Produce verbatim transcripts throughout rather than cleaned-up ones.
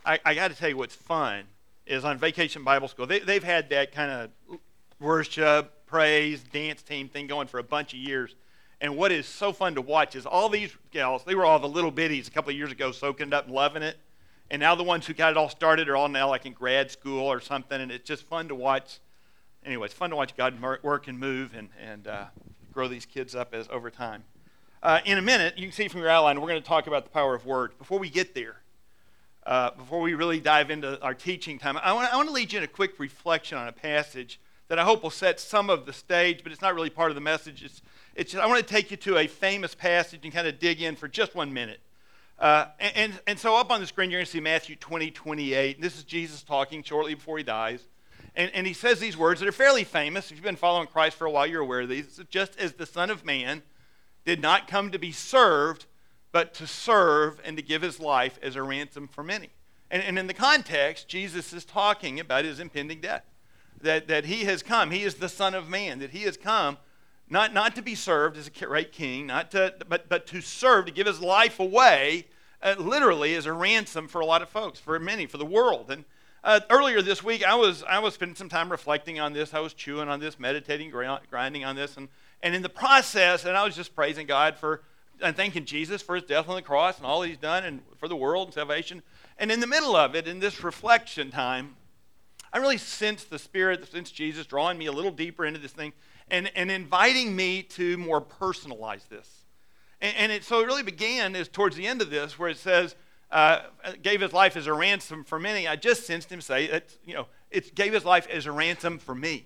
I, I got to tell you what's fun is on Vacation Bible School, they, they've had that kind of worship, praise, dance team thing going for a bunch of years. And what is so fun to watch is all these gals, they were all the little bitties a couple of years ago soaking it up and loving it. And now the ones who got it all started are all now like in grad school or something. And it's just fun to watch. Anyway, it's fun to watch God work and move and, and uh, grow these kids up as over time. Uh, in a minute, you can see from your outline, we're going to talk about the power of words. Before we get there, uh, before we really dive into our teaching time, I want, I want to lead you in a quick reflection on a passage that I hope will set some of the stage, but it's not really part of the message. It's, it's just, I want to take you to a famous passage and kind of dig in for just one minute. Uh, and, and, and so up on the screen, you're going to see Matthew twenty, twenty-eight. And this is Jesus talking shortly before he dies. And, and he says these words that are fairly famous. If you've been following Christ for a while, you're aware of these. It's just as the Son of Man did not come to be served, but to serve and to give his life as a ransom for many. And, and in the context, Jesus is talking about his impending death. That, that he has come. He is the Son of Man. That he has come Not, not to be served as a great king, not to, but, but to serve, to give his life away, uh, literally as a ransom for a lot of folks, for many, for the world. And uh, earlier this week, I was I was spending some time reflecting on this. I was chewing on this, meditating, grinding on this, and, and in the process, and I was just praising God for, and thanking Jesus for his death on the cross and all he's done, and for the world and salvation. And in the middle of it, in this reflection time, I really sensed the Spirit, sensed Jesus drawing me a little deeper into this thing, And, and inviting me to more personalize this. And, and it, so it really began is towards the end of this where it says, uh, gave his life as a ransom for many. I just sensed him say, it, you know, it gave his life as a ransom for me.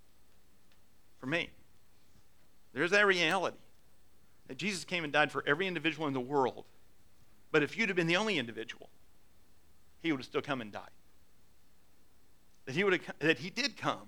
For me. There's that reality. That Jesus came and died for every individual in the world. But if you'd have been the only individual, he would have still come and died. That he would have, that he did come.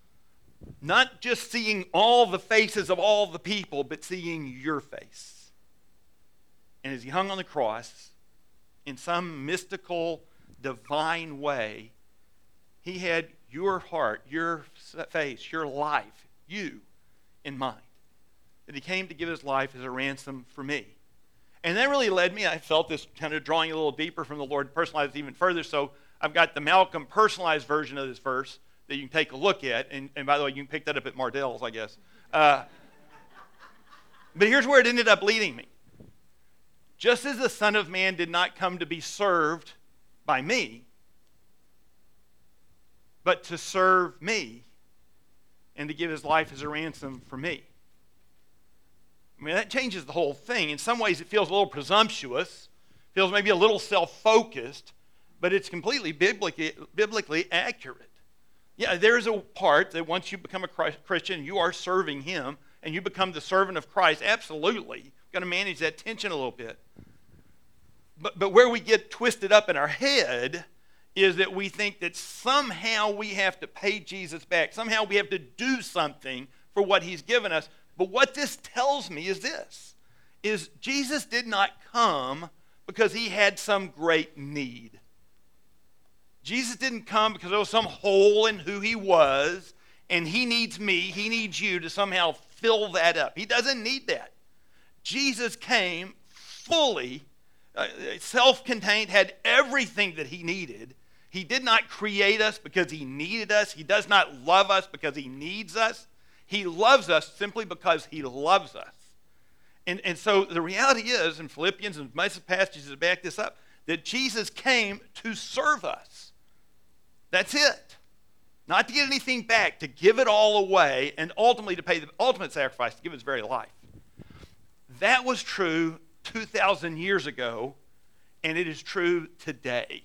Not just seeing all the faces of all the people, but seeing your face. And as he hung on the cross, in some mystical, divine way, he had your heart, your face, your life, you in mind. That he came to give his life as a ransom for me. And that really led me, I felt this kind of drawing a little deeper from the Lord, personalized even further. So I've got the Malcolm personalized version of this verse that you can take a look at. And, and by the way, you can pick that up at Mardell's, I guess. Uh, but here's where it ended up leading me. Just as the Son of Man did not come to be served by me, but to serve me and to give his life as a ransom for me. I mean, that changes the whole thing. In some ways, it feels a little presumptuous, feels maybe a little self-focused, but it's completely biblically, biblically accurate. Yeah, there's a part that once you become a Christian, you are serving him, and you become the servant of Christ. Absolutely. You've got to manage that tension a little bit. But, but where we get twisted up in our head is that we think that somehow we have to pay Jesus back. Somehow we have to do something for what he's given us. But what this tells me is this, is Jesus did not come because he had some great need. Jesus didn't come because there was some hole in who he was, and he needs me, he needs you to somehow fill that up. He doesn't need that. Jesus came fully, uh, self-contained, had everything that he needed. He did not create us because he needed us. He does not love us because he needs us. He loves us simply because he loves us. And, and so the reality is, in Philippians and most passages that back this up, that Jesus came to serve us. That's it. Not to get anything back, to give it all away, and ultimately to pay the ultimate sacrifice, to give his very life. That was true two thousand years ago, and it is true today.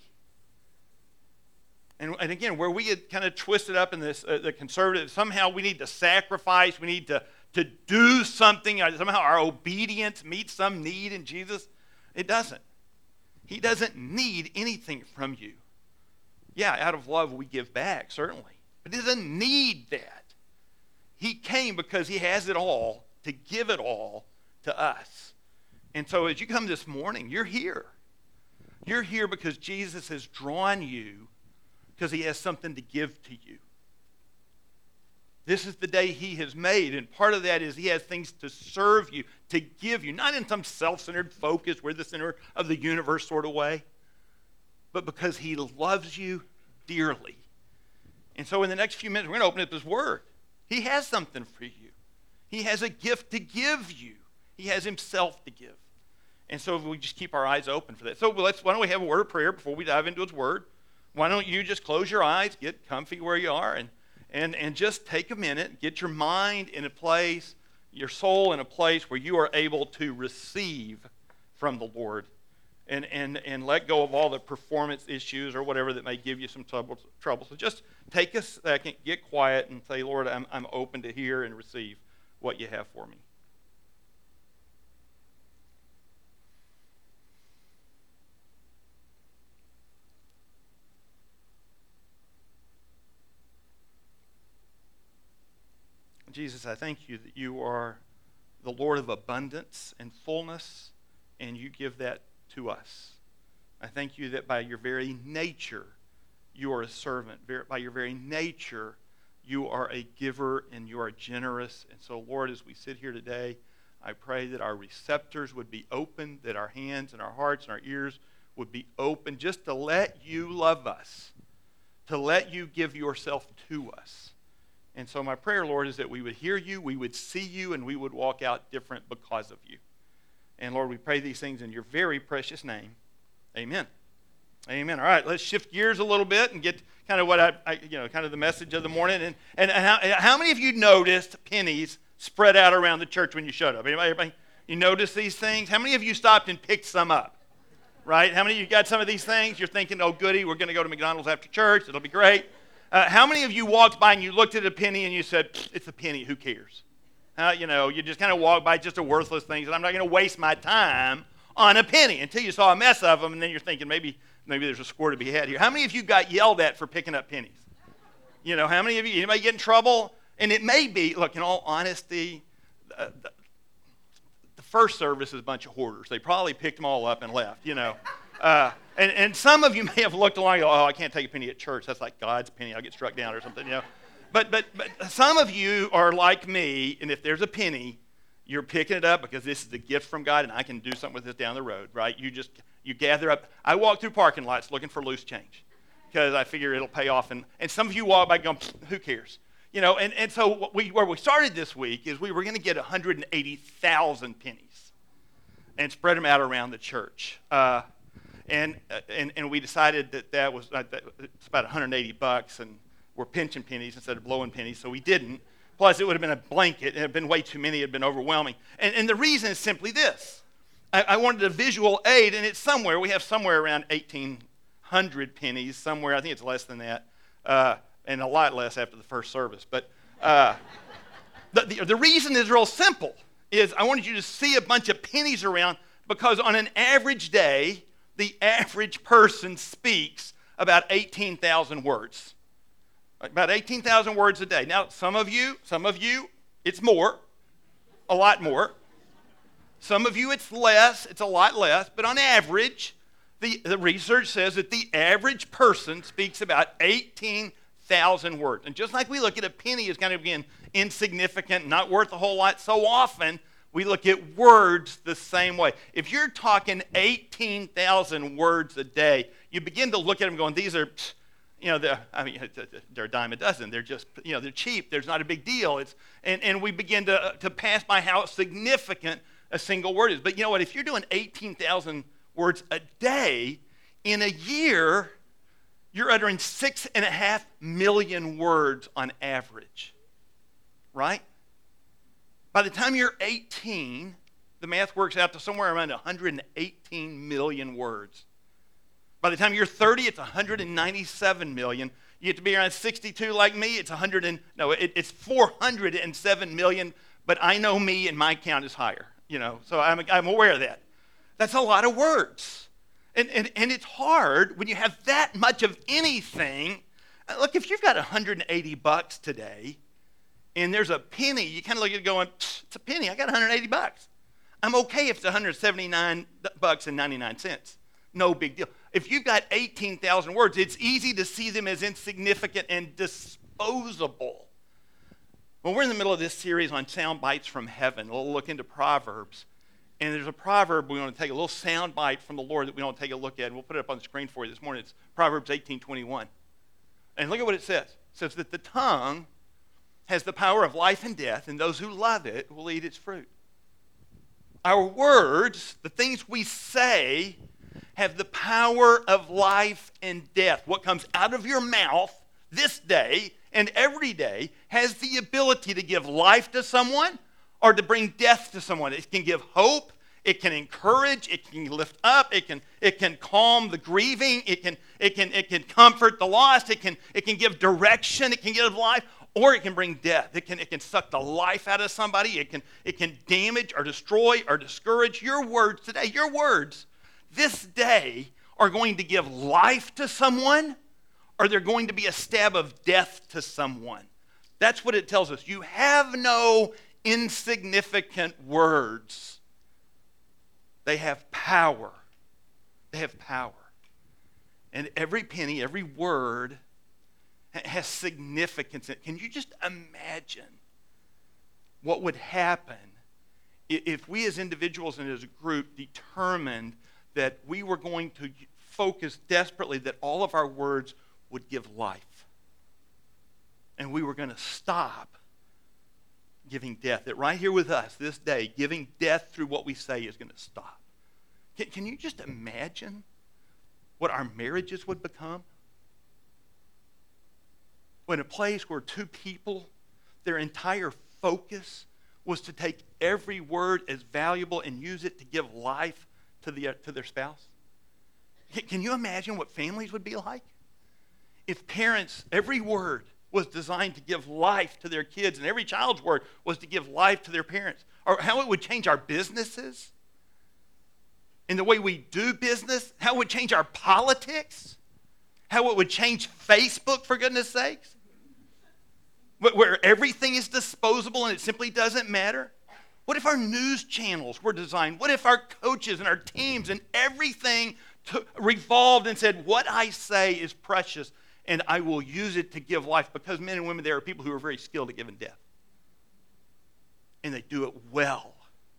And, and again, where we get kind of twisted up in this, uh, the conservative, somehow we need to sacrifice, we need to, to do something, somehow our obedience meets some need in Jesus. It doesn't. He doesn't need anything from you. Yeah, out of love we give back, certainly. But he doesn't need that. He came because he has it all to give it all to us. And so as you come this morning, you're here. You're here because Jesus has drawn you because he has something to give to you. This is the day he has made, and part of that is he has things to serve you, to give you, not in some self-centered focus, we're the center of the universe sort of way, but because he loves you dearly. And so in the next few minutes, we're going to open up his word. He has something for you. He has a gift to give you. He has himself to give. And so we just keep our eyes open for that. So let's, why don't we have a word of prayer before we dive into his word? Why don't you just close your eyes, get comfy where you are, and, and, and just take a minute, get your mind in a place, your soul in a place where you are able to receive from the Lord. And, and, and let go of all the performance issues or whatever that may give you some trouble. trouble. So just take a second, get quiet, and say, Lord, I'm, I'm open to hear and receive what you have for me. Jesus, I thank you that you are the Lord of abundance and fullness, and you give that to us. I thank you that by your very nature, you are a servant. By your very nature, you are a giver and you are generous. And so, Lord, as we sit here today, I pray that our receptors would be open, that our hands and our hearts and our ears would be open just to let you love us, to let you give yourself to us. And so my prayer, Lord, is that we would hear you, we would see you, and we would walk out different because of you. And Lord, we pray these things in your very precious name. Amen. Amen. All right, let's shift gears a little bit and get kind of what I, I you know, kind of the message of the morning. And, and how, how many of you noticed pennies spread out around the church when you showed up? Anybody, everybody, you noticed these things? How many of you stopped and picked some up? Right? How many of you got some of these things? You're thinking, oh, goody, we're going to go to McDonald's after church. It'll be great. Uh, how many of you walked by and you looked at a penny and you said, it's a penny, who cares? Uh, you know, you just kind of walk by, just a worthless thing, and I'm not going to waste my time on a penny until you saw a mess of them, and then you're thinking maybe maybe there's a score to be had here. How many of you got yelled at for picking up pennies? You know, how many of you, anybody get in trouble? And it may be, look, in all honesty, uh, the, the first service is a bunch of hoarders. They probably picked them all up and left, you know. Uh, and, and some of you may have looked along and go, oh, I can't take a penny at church. That's like God's penny. I'll get struck down or something, you know. But, but, but some of you are like me, and if there's a penny, you're picking it up because this is a gift from God, and I can do something with this down the road, right? You just, you gather up. I walk through parking lots looking for loose change because I figure it'll pay off. And, and some of you walk by going, who cares? You know, and, and so what we, where we started this week is we were going to get one hundred eighty thousand pennies and spread them out around the church. Uh, and, and, and we decided that that was, uh, that it's about one hundred eighty bucks, and we're pinching pennies instead of blowing pennies, so we didn't. Plus, it would have been a blanket. It had been way too many. It had been overwhelming. And, and the reason is simply this. I, I wanted a visual aid, and it's somewhere. We have somewhere around eighteen hundred pennies, somewhere. I think it's less than that, uh, and a lot less after the first service. But uh, the, the, the reason is real simple, is I wanted you to see a bunch of pennies around because on an average day, the average person speaks about eighteen thousand words. About eighteen thousand words a day. Now, some of you, some of you, it's more, a lot more. Some of you, it's less, it's a lot less. But on average, the, the research says that the average person speaks about eighteen thousand words. And just like we look at a penny as kind of being insignificant, not worth a whole lot, so often we look at words the same way. If you're talking eighteen thousand words a day, you begin to look at them going, these are... You know, they're, I mean, they're a dime a dozen. They're just, you know, they're cheap. There's not a big deal. It's, and, and we begin to, to pass by how significant a single word is. But you know what? If you're doing eighteen thousand words a day, in a year, you're uttering six and a half million words on average, right? By the time you're eighteen, the math works out to somewhere around one hundred eighteen million words. By the time you're thirty, it's one hundred ninety-seven million. You get to be around sixty-two like me, it's one hundred and, no, it, it's four hundred seven million. But I know me, and my count is higher. You know, so I'm I'm aware of that. That's a lot of words, and and and it's hard when you have that much of anything. Look, if you've got one hundred eighty bucks today, and there's a penny, you kind of look at it going, it's a penny. I got one hundred eighty bucks. I'm okay if it's one hundred seventy-nine bucks and ninety-nine cents. No big deal. If you've got eighteen thousand words, it's easy to see them as insignificant and disposable. Well, we're in the middle of this series on sound bites from heaven. We'll look into Proverbs. And there's a proverb we want to take a little sound bite from the Lord that we want to take a look at. And we'll put it up on the screen for you this morning. It's Proverbs eighteen twenty-one. And look at what it says. It says that the tongue has the power of life and death, and those who love it will eat its fruit. Our words, the things we say, have the power of life and death. What comes out of your mouth this day and every day has the ability to give life to someone or to bring death to someone. It can give hope. It can encourage. It can lift up. It can, it can calm the grieving. It can, it can, it can comfort the lost. It can, it can give direction. It can give life. Or it can bring death. It can, it can suck the life out of somebody. It can, it can damage or destroy or discourage. Your words today, your words this day are going to give life to someone, or they're going to be a stab of death to someone. That's what it tells us. You have no insignificant words. They have power. They have power. And every penny, every word has significance. Can you just imagine what would happen if we as individuals and as a group determined that we were going to focus desperately that all of our words would give life? And we were going to stop giving death. That right here with us this day, giving death through what we say is going to stop. Can, can you just imagine what our marriages would become? When a place where two people, their entire focus was to take every word as valuable and use it to give life to, the, to their spouse. Can you imagine what families would be like? If parents, every word was designed to give life to their kids, and every child's word was to give life to their parents. Or how it would change our businesses, and the way we do business, how it would change our politics, how it would change Facebook, for goodness sakes, where everything is disposable and it simply doesn't matter. What if our news channels were designed? What if our coaches and our teams and everything to, revolved and said, what I say is precious and I will use it to give life? Because men and women, there are people who are very skilled at giving death. And they do it well.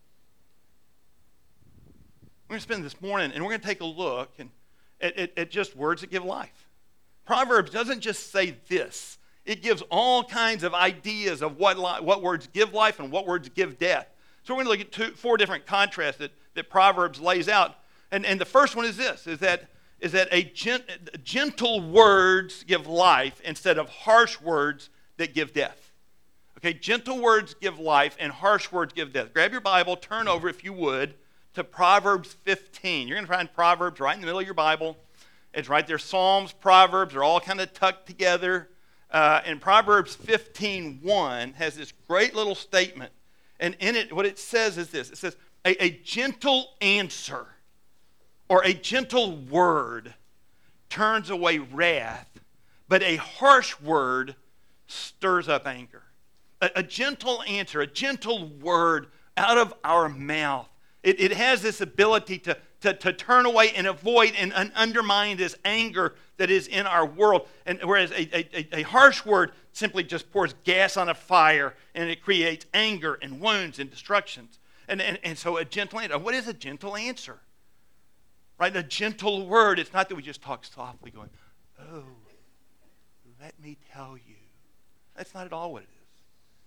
We're going to spend this morning and we're going to take a look and, at, at, at just words that give life. Proverbs doesn't just say this. It gives all kinds of ideas of what, li- what words give life and what words give death. So we're going to look at two, four different contrasts that, that Proverbs lays out. And, and the first one is this, is that, is that a gent, gentle words give life instead of harsh words that give death. Okay, gentle words give life and harsh words give death. Grab your Bible, turn over, if you would, to Proverbs fifteen. You're going to find Proverbs right in the middle of your Bible. It's right there. Psalms, Proverbs are all kind of tucked together. Uh, and Proverbs fifteen one has this great little statement. And in it, what it says is this. It says, a, a gentle answer or a gentle word turns away wrath, but a harsh word stirs up anger. A, a gentle answer, a gentle word out of our mouth. It, it has this ability to, to, to turn away and avoid and, and undermine this anger that is in our world. And whereas a, a, a harsh word simply just pours gas on a fire and it creates anger and wounds and destructions. And, and, and so a gentle answer. What is a gentle answer? Right? A gentle word. It's not that we just talk softly going, oh, let me tell you. That's not at all what it is.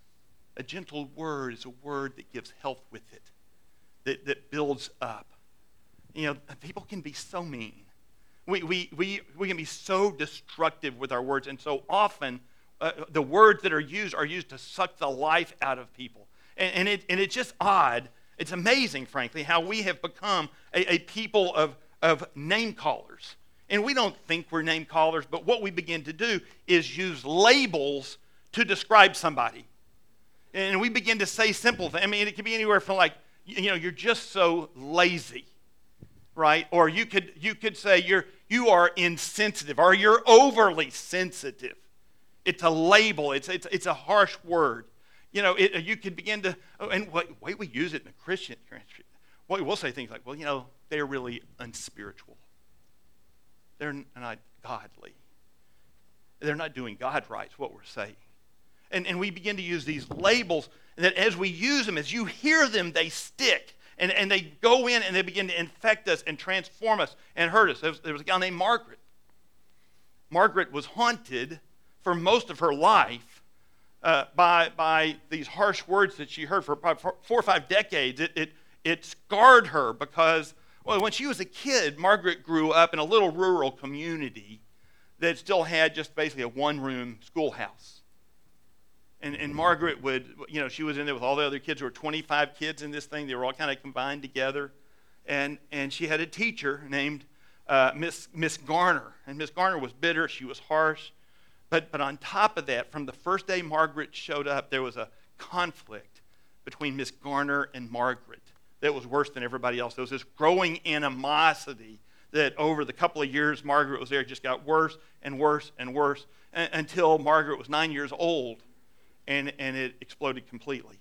A gentle word is a word that gives health with it, that, that builds up. You know, people can be so mean. We, we, we, we can be so destructive with our words, and so often uh, the words that are used are used to suck the life out of people. And, and, it, and it's just odd. It's amazing, frankly, how we have become a, a people of, of name callers. And we don't think we're name callers, but what we begin to do is use labels to describe somebody. And we begin to say simple things. I mean, it can be anywhere from like, you know, you're just so lazy, right? Or you could you could say you're you are insensitive, or you're overly sensitive. It's a label. It's it's it's a harsh word. You know, it, you could begin to, oh, and the way we use it in a Christian, well, we'll say things like, well, you know, they're really unspiritual. They're not godly. They're not doing God right, is what we're saying. And, and we begin to use these labels, and that as we use them, as you hear them, they stick. And, and they go in and they begin to infect us and transform us and hurt us. There was, there was a gal named Margaret. Margaret was haunted for most of her life uh, by, by these harsh words that she heard for four or five decades. It, it, it scarred her because, well, when she was a kid, Margaret grew up in a little rural community that still had just basically a one-room schoolhouse. And, and Margaret would, you know, she was in there with all the other kids. There were twenty-five kids in this thing. They were all kind of combined together. And, and she had a teacher named uh, Miss, Miss Garner. And Miss Garner was bitter. She was harsh. But, but on top of that, from the first day Margaret showed up, there was a conflict between Miss Garner and Margaret that was worse than everybody else. There was this growing animosity that over the couple of years Margaret was there, just got worse and worse and worse and, until Margaret was nine years old. And, and it exploded completely.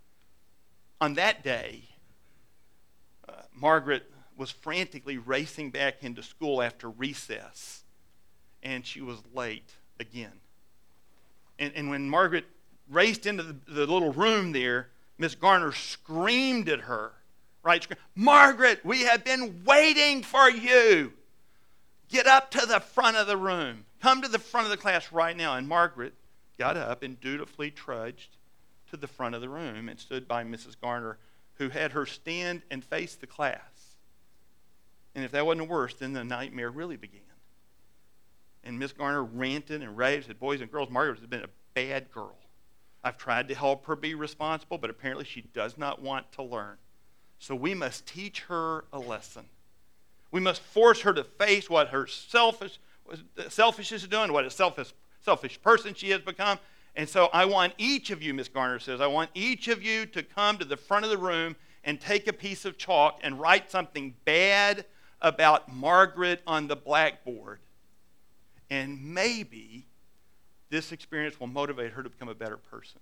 On that day, uh, Margaret was frantically racing back into school after recess, and she was late again. And, and when Margaret raced into the, the little room there, Miss Garner screamed at her, right? Margaret, we have been waiting for you. Get up to the front of the room. Come to the front of the class right now. And Margaret got up and dutifully trudged to the front of the room and stood by Missus Garner, who had her stand and face the class. And if that wasn't worse, then the nightmare really began. And Miss Garner ranted and raved, said, boys and girls, Margaret has been a bad girl. I've tried to help her be responsible, but apparently she does not want to learn. So we must teach her a lesson. We must force her to face what her selfish, selfishness is doing, what a selfish selfish person she has become. And so I want each of you, Miss Garner says, I want each of you to come to the front of the room and take a piece of chalk and write something bad about Margaret on the blackboard. And maybe this experience will motivate her to become a better person.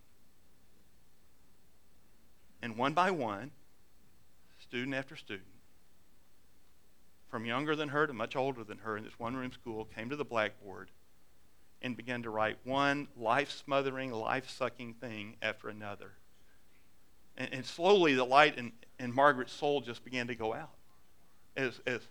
And one by one, student after student, from younger than her to much older than her in this one-room school, came to the blackboard and began to write one life-smothering, life-sucking thing after another. And, and slowly the light in, in Margaret's soul just began to go out. As, as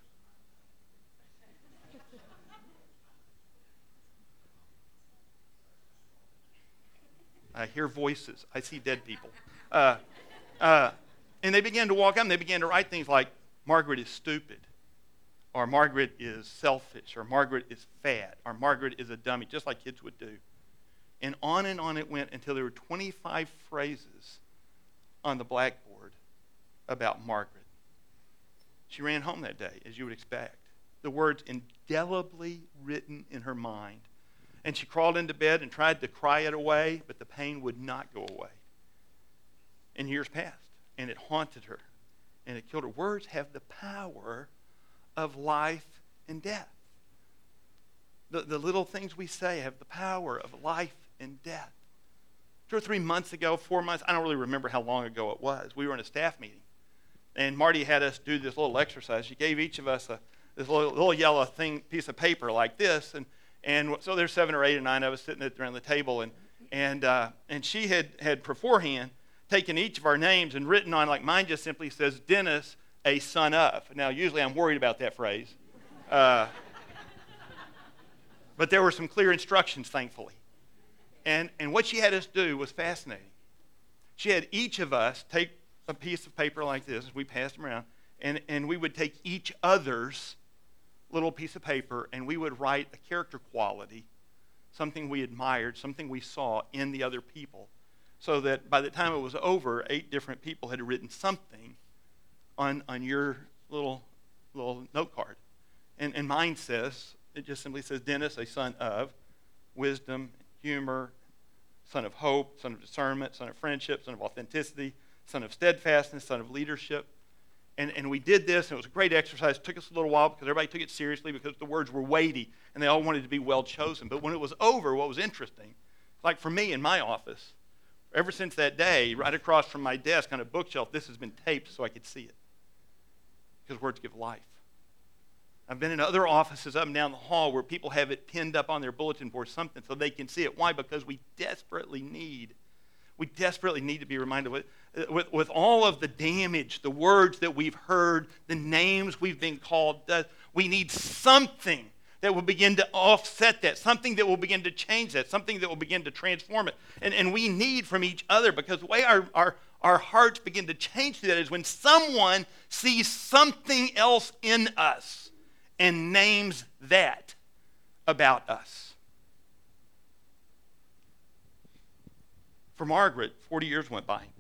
I hear voices. I see dead people. Uh, uh, and they began to walk up and they began to write things like, Margaret is stupid. Or Margaret is selfish, or Margaret is fat, or Margaret is a dummy, just like kids would do. And on and on it went until there were twenty-five phrases on the blackboard about Margaret. She ran home that day, as you would expect. The words indelibly written in her mind. And she crawled into bed and tried to cry it away, but the pain would not go away. And years passed, and it haunted her, and it killed her. Words have the power of life and death. The, the little things we say have the power of life and death. Two or three months ago, four months, I don't really remember how long ago it was, we were in a staff meeting. And Marty had us do this little exercise. She gave each of us a this little, little yellow thing, piece of paper like this. And, and so there's seven or eight or nine of us sitting around the table. And, and, uh, and she had, had beforehand taken each of our names and written on, like mine just simply says, Dennis, a son of. Now, usually I'm worried about that phrase. Uh, but there were some clear instructions, thankfully. And, and what she had us do was fascinating. She had each of us take a piece of paper like this, as we passed them around, and, and we would take each other's little piece of paper and we would write a character quality, something we admired, something we saw in the other people, so that by the time it was over, eight different people had written something on, on your little, little note card. And, and mine says, it just simply says, Dennis, a son of wisdom, humor, son of hope, son of discernment, son of friendship, son of authenticity, son of steadfastness, son of leadership. And, and we did this, and it was a great exercise. It took us a little while because everybody took it seriously because the words were weighty, and they all wanted to be well chosen. But when it was over, what was interesting, like for me in my office, ever since that day, right across from my desk on a bookshelf, this has been taped so I could see it. Because words give life. I've been in other offices up and down the hall where people have it pinned up on their bulletin board, something so they can see it. Why? Because we desperately need, we desperately need to be reminded with, with, with all of the damage, the words that we've heard, the names we've been called, that we need something that will begin to offset that, something that will begin to change that, something that will begin to transform it. And, and we need from each other, because the way our, our, our hearts begin to change through that is when someone sees something else in us and names that about us. For Margaret, forty years went by.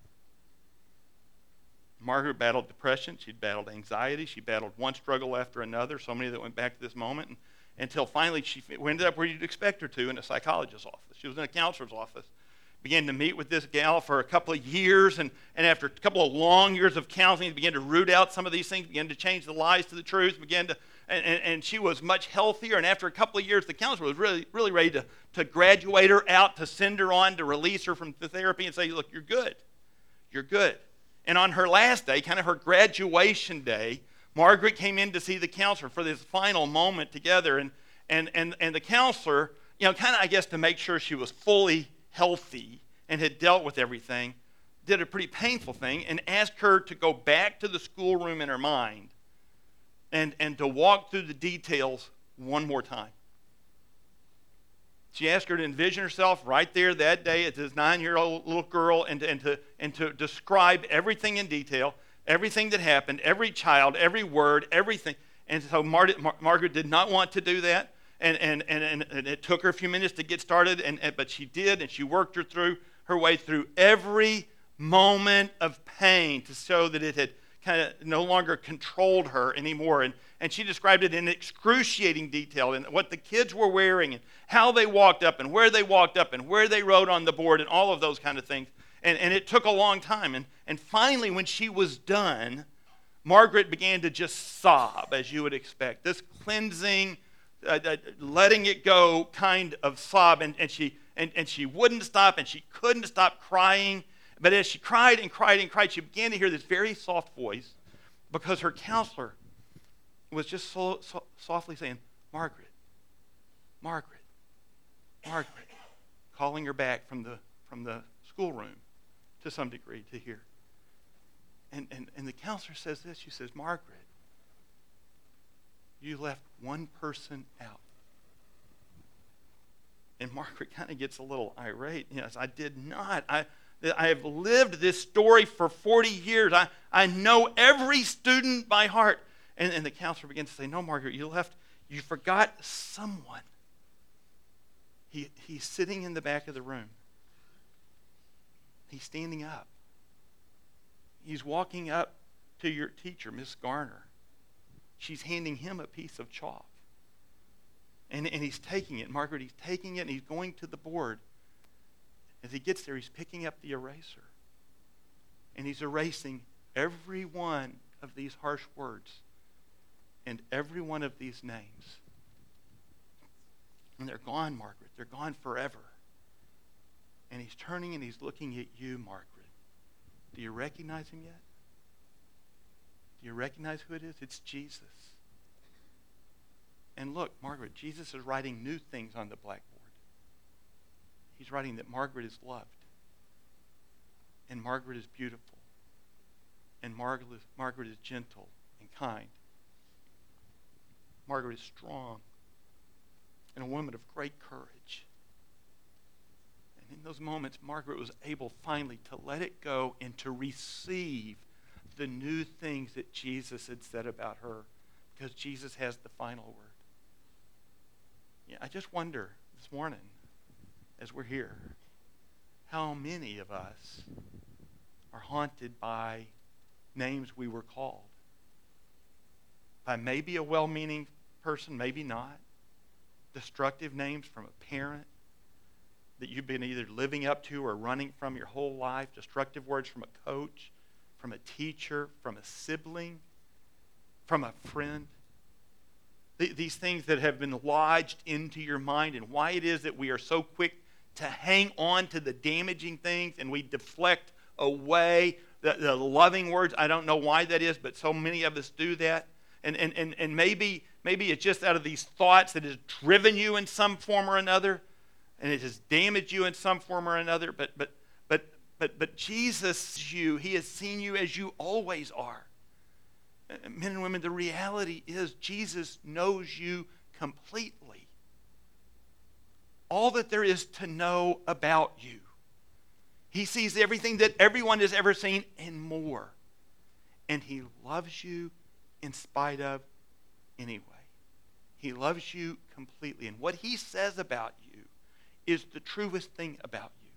Margaret battled depression. She'd battled anxiety. She battled one struggle after another, so many that went back to this moment, and, until finally she ended up where you'd expect her to, in a psychologist's office. She was in a counselor's office. Began to meet with this gal for a couple of years, and, and after a couple of long years of counseling, began to root out some of these things, began to change the lies to the truth, began to, and, and, and she was much healthier. And after a couple of years, the counselor was really, really ready to, to graduate her out, to send her on, to release her from the therapy and say, look, you're good. You're good. And on her last day, kind of her graduation day, Margaret came in to see the counselor for this final moment together. And, and, and, and the counselor, you know, kind of, I guess, to make sure she was fully healthy and had dealt with everything, did a pretty painful thing and asked her to go back to the schoolroom in her mind and, and to walk through the details one more time. She asked her to envision herself right there that day as this nine-year-old little girl and, and, to, and to describe everything in detail, everything that happened, every child, every word, everything. And so Mar- Mar- Margaret did not want to do that. And, and, and, and it took her a few minutes to get started, and, and but she did, and she worked her through her way through every moment of pain to show that it had kind of no longer controlled her anymore. And, and she described it in excruciating detail, and what the kids were wearing, and how they walked up, and where they walked up, and where they wrote on the board, and all of those kind of things. And, and it took a long time. And, and finally, when she was done, Margaret began to just sob, as you would expect. This cleansing, Uh, uh, letting it go kind of sob, and, and she and, and she wouldn't stop, and she couldn't stop crying. But as she cried and cried and cried, she began to hear this very soft voice, because her counselor was just so, so softly saying, Margaret, Margaret, Margaret, calling her back from the from the schoolroom to some degree to hear. And, and, and the counselor says this, she says, Margaret, you left one person out. And Margaret kind of gets a little irate. Yes, I did not. I, I have lived this story for forty years. I, I know every student by heart. And, and the counselor begins to say, no, Margaret, you left, you forgot someone. He, he's sitting in the back of the room. He's standing up. He's walking up to your teacher, Miss Garner. She's handing him a piece of chalk. And, and he's taking it. Margaret, he's taking it, and he's going to the board. As he gets there, he's picking up the eraser. And he's erasing every one of these harsh words and every one of these names. And they're gone, Margaret. They're gone forever. And he's turning and he's looking at you, Margaret. Do you recognize him yet? Do you recognize who it is? It's Jesus. And look, Margaret, Jesus is writing new things on the blackboard. He's writing that Margaret is loved. And Margaret is beautiful. And Margaret is, Margaret is gentle and kind. Margaret is strong and a woman of great courage. And in those moments, Margaret was able finally to let it go and to receive the new things that Jesus had said about her, because Jesus has the final word. Yeah, I just wonder this morning, as we're here, how many of us are haunted by names we were called. By maybe a well-meaning person, maybe not. Destructive names from a parent that you've been either living up to or running from your whole life. Destructive words from a coach, from a teacher, from a sibling, from a friend. Th- these things that have been lodged into your mind, and why it is that we are so quick to hang on to the damaging things and we deflect away the, the loving words. I don't know why that is, but so many of us do that. And, and, and, and maybe, maybe it's just out of these thoughts that has driven you in some form or another, and it has damaged you in some form or another. But, but, but But, but Jesus, you, he has seen you as you always are. Men and women, the reality is Jesus knows you completely. All that there is to know about you. He sees everything that everyone has ever seen and more. And he loves you in spite of anyway. He loves you completely. And what he says about you is the truest thing about you.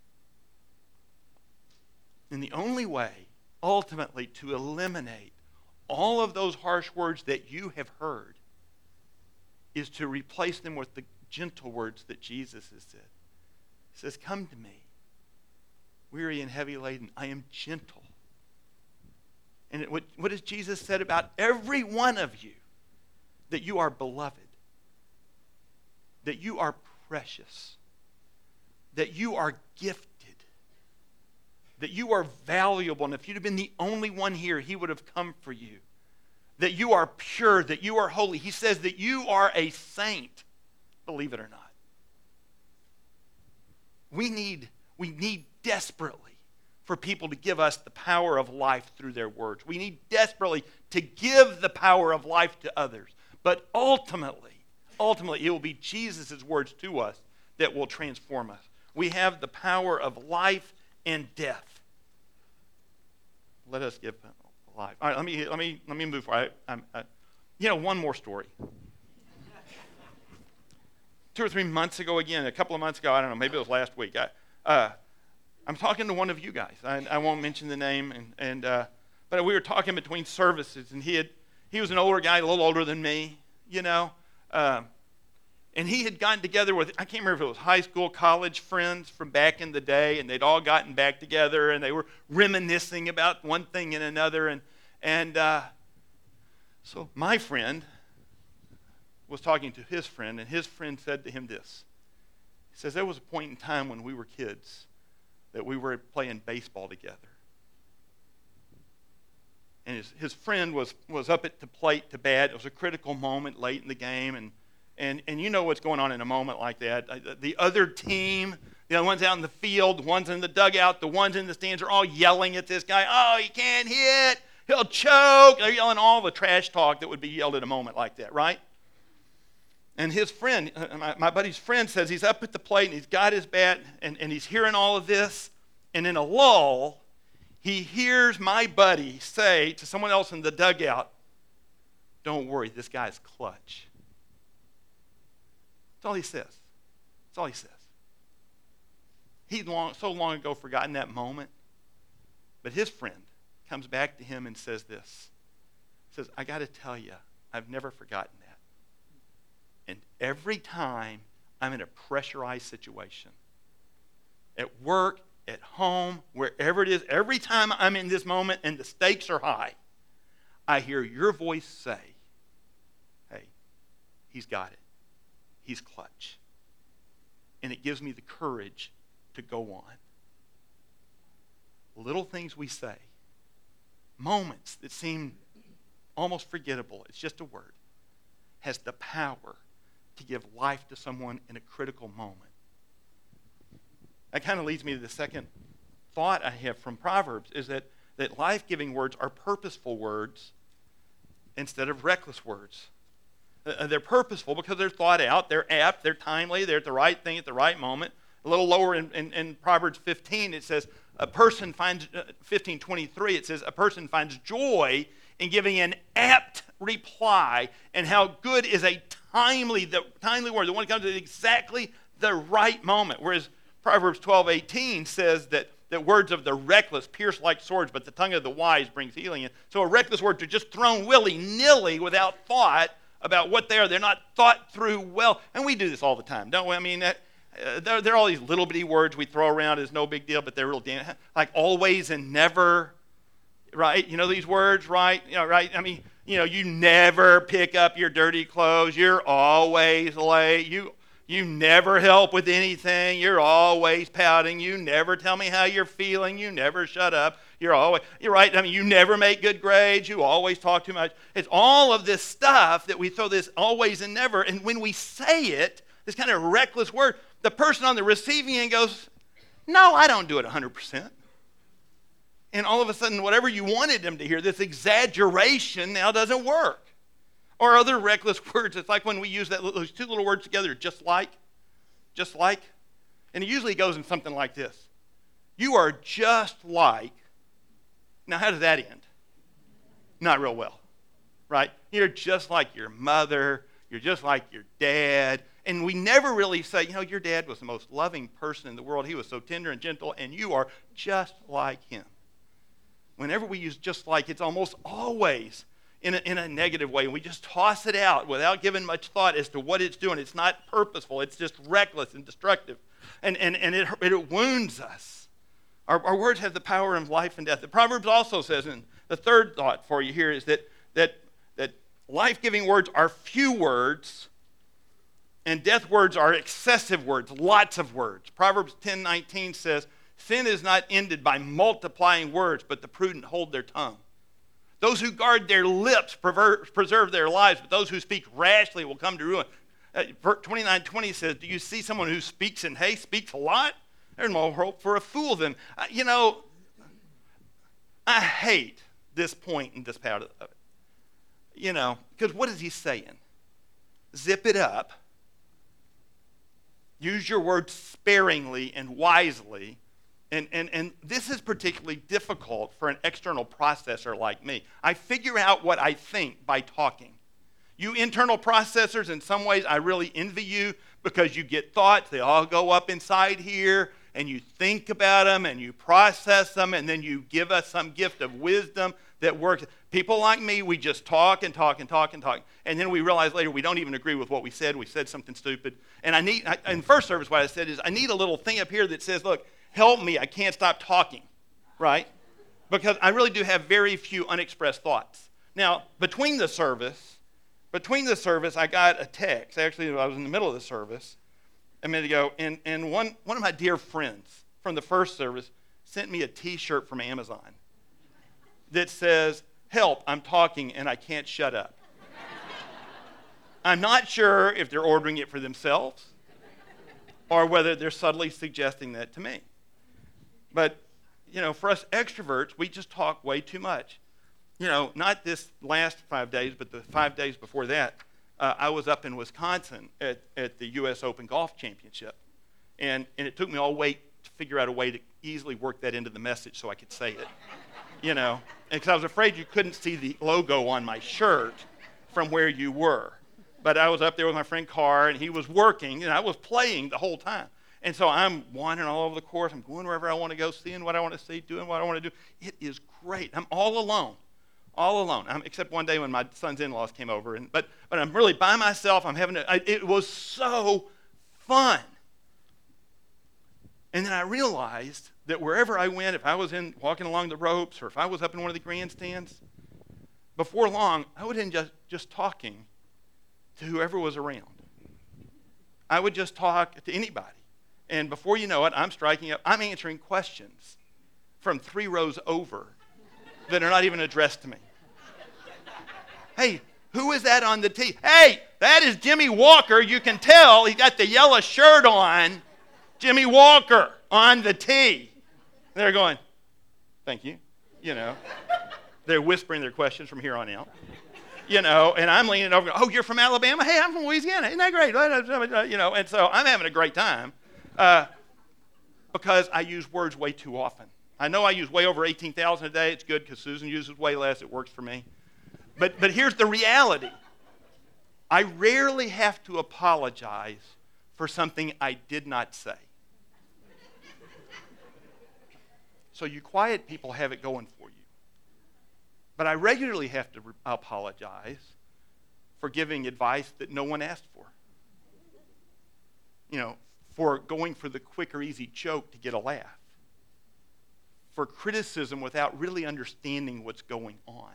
And the only way, ultimately, to eliminate all of those harsh words that you have heard is to replace them with the gentle words that Jesus has said. He says, come to me, weary and heavy laden. I am gentle. And it, what, what has Jesus said about every one of you? That you are beloved. That you are precious. That you are gifted. That you are valuable. And if you'd have been the only one here, he would have come for you. That you are pure. That you are holy. He says that you are a saint. Believe it or not. We need, we need desperately for people to give us the power of life through their words. We need desperately to give the power of life to others. But ultimately, ultimately, it will be Jesus' words to us that will transform us. We have the power of life and death. Let us give life. All right, let me let me let me move forward. I, I, I, you know, one more story. Two or three months ago, again, a couple of months ago, I don't know, maybe it was last week. I, uh, I'm talking to one of you guys. I, I won't mention the name, and and uh, but we were talking between services, and he had he was an older guy, a little older than me, you know. Um, And he had gotten together with, I can't remember if it was high school, college friends from back in the day, and they'd all gotten back together, and they were reminiscing about one thing and another. And, and uh, so my friend was talking to his friend, and his friend said to him this. He says, there was a point in time when we were kids that we were playing baseball together. And his, his friend was, was up at the plate to bat. It was a critical moment late in the game, and And and you know what's going on in a moment like that. The other team, the ones out in the field, the ones in the dugout, the ones in the stands are all yelling at this guy, oh, he can't hit, he'll choke. They're yelling all the trash talk that would be yelled at a moment like that, right? And his friend, my, my buddy's friend says he's up at the plate and he's got his bat and, and he's hearing all of this. And in a lull, he hears my buddy say to someone else in the dugout, don't worry, this guy's clutch. That's all he says. That's all he says. He'd long, so long ago forgotten that moment. But his friend comes back to him and says this. He says, I got to tell you, I've never forgotten that. And every time I'm in a pressurized situation, at work, at home, wherever it is, every time I'm in this moment and the stakes are high, I hear your voice say, hey, he's got it. He's clutch. And it gives me the courage to go on. Little things we say, moments that seem almost forgettable, it's just a word, has the power to give life to someone in a critical moment. That kind of leads me to the second thought I have from Proverbs, is that, that life-giving words are purposeful words instead of reckless words. Uh, they're purposeful because they're thought out, they're apt, they're timely, they're at the right thing at the right moment. A little lower in, in, in Proverbs fifteen, it says, a person finds, uh, fifteen twenty-three, it says, a person finds joy in giving an apt reply, and how good is a timely, the timely word, the one that comes at exactly the right moment. Whereas Proverbs twelve eighteen says that, that words of the reckless pierce like swords, but the tongue of the wise brings healing. And so a reckless words are just thrown willy-nilly without thought about what they are. They're not thought through well. And we do this all the time, don't we? I mean, uh, there, there are all these little bitty words we throw around as no big deal, but they're real damn, like always and never, right? You know these words, right? You know, right? I mean, you know, you never pick up your dirty clothes. You're always late. You you never help with anything. You're always pouting. You never tell me how you're feeling. You never shut up. You're always, you're right. I mean, you never make good grades. You always talk too much. It's all of this stuff that we throw this always and never. And when we say it, this kind of reckless word, the person on the receiving end goes, No, I don't do it one hundred percent. And all of a sudden, whatever you wanted them to hear, this exaggeration now doesn't work. Or other reckless words. It's like when we use that, those two little words together, just like, just like. And it usually goes in something like this. You are just like. Now, how does that end? Not real well, right? You're just like your mother. You're just like your dad. And we never really say, you know, your dad was the most loving person in the world. He was so tender and gentle, and you are just like him. Whenever we use just like, it's almost always in a, in a negative way. And we just toss it out without giving much thought as to what it's doing. It's not purposeful. It's just reckless and destructive. And, and, and it, it wounds us. Our, our words have the power of life and death. The Proverbs also says, and the third thought for you here is that, that, that life-giving words are few words, and death words are excessive words, lots of words. Proverbs ten nineteen says, sin is not ended by multiplying words, but the prudent hold their tongue. Those who guard their lips preserve their lives, but those who speak rashly will come to ruin. twenty-nine twenty says, do you see someone who speaks in haste, speaks a lot? There's more hope for a fool than, uh, you know, I hate this point in this part of it. You know, because what is he saying? Zip it up. Use your words sparingly and wisely. And, and, and this is particularly difficult for an external processor like me. I figure out what I think by talking. You internal processors, in some ways, I really envy you because you get thoughts. They all go up inside here, and you think about them, and you process them, and then you give us some gift of wisdom that works. People like me, we just talk and talk and talk and talk, and then we realize later we don't even agree with what we said. We said something stupid. And I need, I, in first service, what I said is I need a little thing up here that says, look, help me, I can't stop talking, right? Because I really do have very few unexpressed thoughts. Now, between the service, between the service, I got a text. Actually, I was in the middle of the service a minute ago, and, and one, one of my dear friends from the first service sent me a T-shirt from Amazon that says, help, I'm talking and I can't shut up. I'm not sure if they're ordering it for themselves or whether they're subtly suggesting that to me. But, you know, for us extroverts, we just talk way too much. You know, not this last five days, but the five days before that, uh, I was up in Wisconsin at, at the U S Open Golf Championship. And, and it took me all week to figure out a way to easily work that into the message so I could say it. You know, because I was afraid you couldn't see the logo on my shirt from where you were. But I was up there with my friend Carr, and he was working, and I was playing the whole time. And so I'm wandering all over the course. I'm going wherever I want to go, seeing what I want to see, doing what I want to do. It is great. I'm all alone, all alone, I'm, except one day when my son's in-laws came over. And, but, but I'm really by myself. I'm having a, I, it was so fun. And then I realized that wherever I went, if I was in walking along the ropes or if I was up in one of the grandstands, before long, I would end just, just talking to whoever was around. I would just talk to anybody. And before you know it, I'm striking up, I'm answering questions from three rows over that are not even addressed to me. Hey, who is that on the tee? Hey, that is Jimmy Walker. You can tell he got the yellow shirt on. Jimmy Walker on the tee. They're going, thank you. You know, they're whispering their questions from here on out. You know, and I'm leaning over, oh, you're from Alabama? Hey, I'm from Louisiana. Isn't that great? You know, and so I'm having a great time uh, because I use words way too often. I know I use way over eighteen thousand a day. It's good because Susan uses way less. It works for me. But, but here's the reality. I rarely have to apologize for something I did not say. So you quiet people have it going for you. But I regularly have to re- apologize for giving advice that no one asked for. You know, for going for the quick or easy joke to get a laugh. For criticism without really understanding what's going on.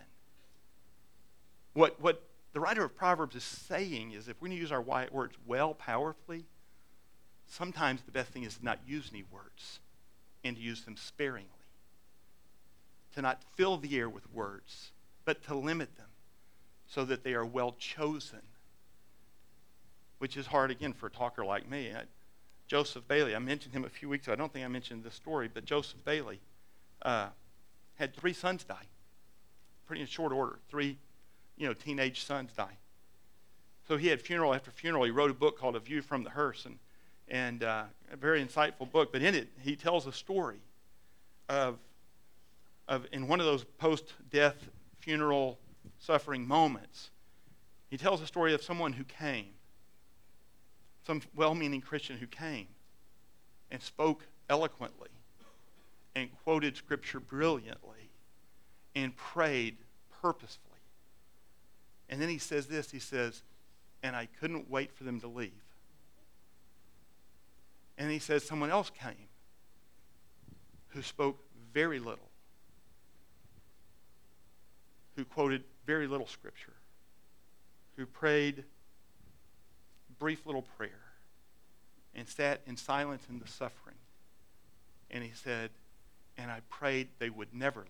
What, what the writer of Proverbs is saying is if we're going to use our words well, powerfully, sometimes the best thing is to not use any words and to use them sparingly. To not fill the air with words, but to limit them so that they are well chosen, which is hard, again, for a talker like me. I, Joseph Bailey. I mentioned him a few weeks ago. I don't think I mentioned this story, but Joseph Bailey uh, had three sons die. Pretty in short order. Three, you know, teenage sons die. So he had funeral after funeral. He wrote a book called A View from the Hearse, and, and uh, a very insightful book. But in it, he tells a story of, of in one of those post-death funeral suffering moments, he tells a story of someone who came, some well-meaning Christian who came and spoke eloquently and quoted Scripture brilliantly and prayed purposefully. And then he says this, he says, and I couldn't wait for them to leave. And he says someone else came who spoke very little, who quoted very little Scripture, who prayed brief little prayer and sat in silence in the suffering. And he said, and I prayed they would never leave.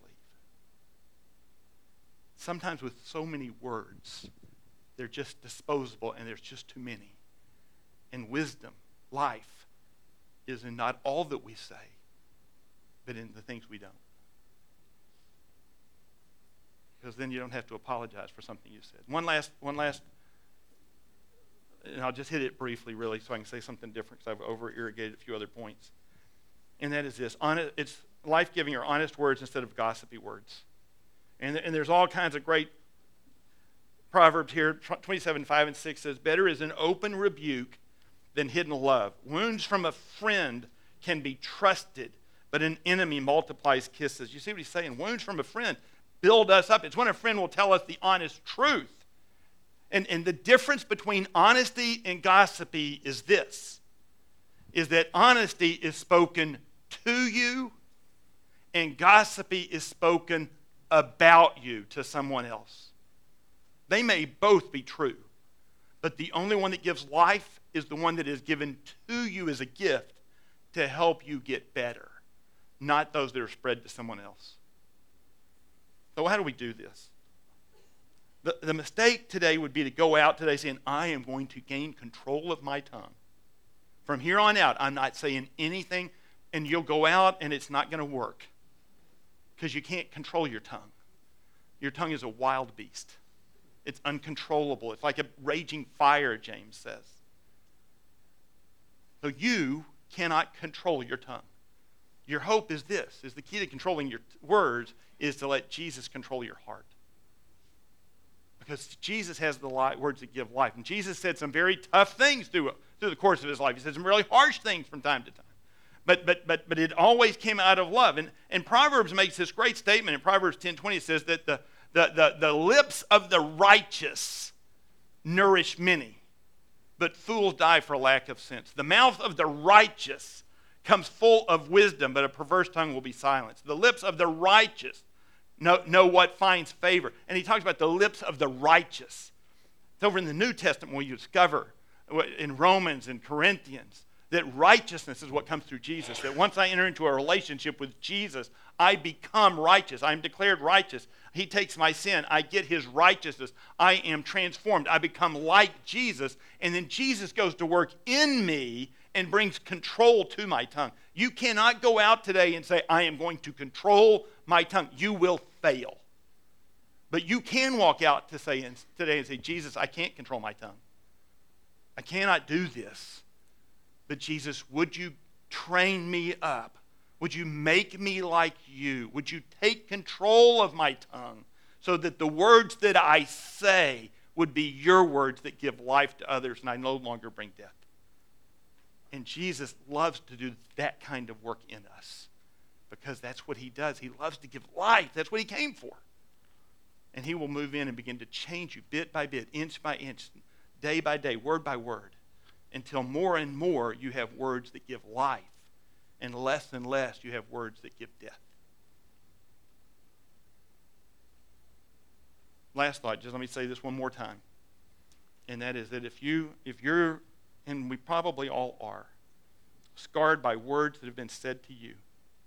Sometimes with so many words, they're just disposable and there's just too many. And wisdom, life, is in not all that we say, but in the things we don't. Because then you don't have to apologize for something you said. One last, one last, and I'll just hit it briefly, really, so I can say something different, because I've over-irrigated a few other points. And that is this: honest, it's life-giving or honest words instead of gossipy words. And, and there's all kinds of great Proverbs here. twenty-seven, five and six says, better is an open rebuke than hidden love. Wounds from a friend can be trusted, but an enemy multiplies kisses. You see what he's saying? Wounds from a friend build us up. It's when a friend will tell us the honest truth. And, and the difference between honesty and gossipy is this, is that honesty is spoken to you and gossipy is spoken about you to someone else. They may both be true, but the only one that gives life is the one that is given to you as a gift to help you get better, not those that are spread to someone else. So how do we do this? The, the mistake today would be to go out today saying, I am going to gain control of my tongue. From here on out, I'm not saying anything, and you'll go out and it's not going to work because you can't control your tongue. Your tongue is a wild beast. It's uncontrollable. It's like a raging fire, James says. So you cannot control your tongue. Your hope is this, is the key to controlling your words is to let Jesus control your heart. Because Jesus has the li- words that give life. And Jesus said some very tough things through, through the course of his life. He said some really harsh things from time to time. But but but but it always came out of love. And, and Proverbs makes this great statement. In Proverbs ten twenty, it says that the, the, the, the lips of the righteous nourish many, but fools die for lack of sense. The mouth of the righteous comes full of wisdom, but a perverse tongue will be silenced. The lips of the righteous know, know what finds favor. And he talks about the lips of the righteous. It's over in the New Testament where you discover in Romans and Corinthians that righteousness is what comes through Jesus. That once I enter into a relationship with Jesus, I become righteous. I'm declared righteous. He takes my sin. I get his righteousness. I am transformed. I become like Jesus. And then Jesus goes to work in me and brings control to my tongue. You cannot go out today and say, I am going to control my tongue. You will fail. But you can walk out to say today and say, Jesus, I can't control my tongue. I cannot do this. But Jesus, would you train me up? Would you make me like you? Would you take control of my tongue so that the words that I say would be your words that give life to others and I no longer bring death? And Jesus loves to do that kind of work in us because that's what he does. He loves to give life. That's what he came for. And he will move in and begin to change you bit by bit, inch by inch, day by day, word by word, until more and more you have words that give life and less and less you have words that give death. Last thought, just let me say this one more time. And that is that if you, if you're, and we probably all are, scarred by words that have been said to you,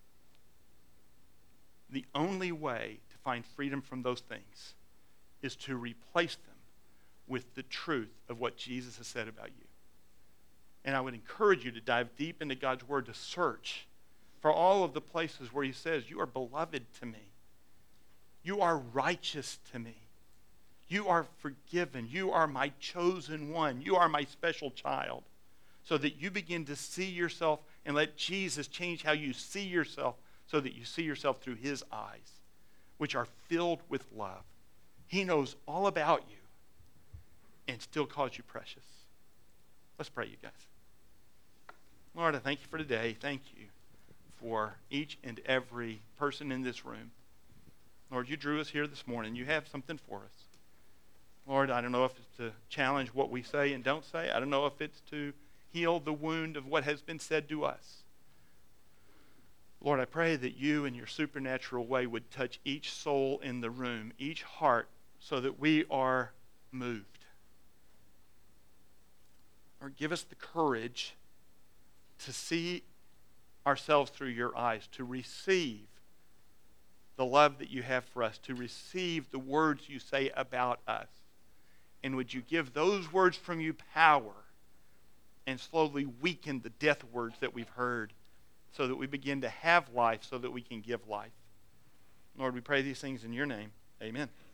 the only way to find freedom from those things is to replace them with the truth of what Jesus has said about you. And I would encourage you to dive deep into God's word, to search for all of the places where he says, you are beloved to me. You are righteous to me. You are forgiven. You are my chosen one. You are my special child. So that you begin to see yourself and let Jesus change how you see yourself so that you see yourself through his eyes, which are filled with love. He knows all about you and still calls you precious. Let's pray, you guys. Lord, I thank you for today. Thank you for each and every person in this room. Lord, you drew us here this morning. You have something for us. Lord, I don't know if it's to challenge what we say and don't say. I don't know if it's to heal the wound of what has been said to us. Lord, I pray that you in your supernatural way would touch each soul in the room, each heart, so that we are moved. Lord, give us the courage to see ourselves through your eyes, to receive the love that you have for us, to receive the words you say about us. And would you give those words from you power and slowly weaken the death words that we've heard so that we begin to have life, so that we can give life. Lord, we pray these things in your name. Amen.